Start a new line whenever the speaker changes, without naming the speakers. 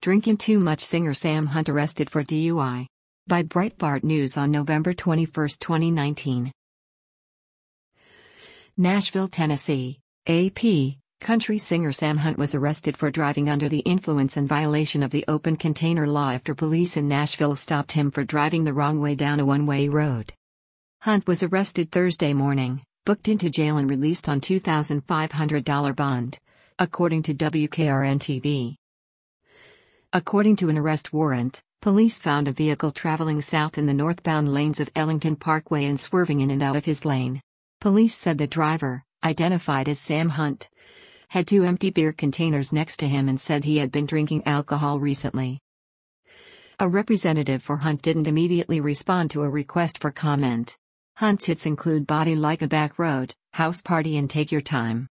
Drinking too much, singer Sam Hunt arrested for DUI. By Breitbart News on November 21, 2019. Nashville, Tennessee. AP. Country singer Sam Hunt was arrested for driving under the influence in violation of the open container law after police in Nashville stopped him for driving the wrong way down a one-way road. Hunt was arrested Thursday morning, booked into jail and released on $2,500 bond, according to WKRN-TV. According to an arrest warrant, police found a vehicle traveling south in the northbound lanes of Ellington Parkway and swerving in and out of his lane. Police said the driver, identified as Sam Hunt, had two empty beer containers next to him and said he had been drinking alcohol recently. A representative for Hunt didn't immediately respond to a request for comment. Hunt's hits include Body Like a Back Road, House Party and Take Your Time.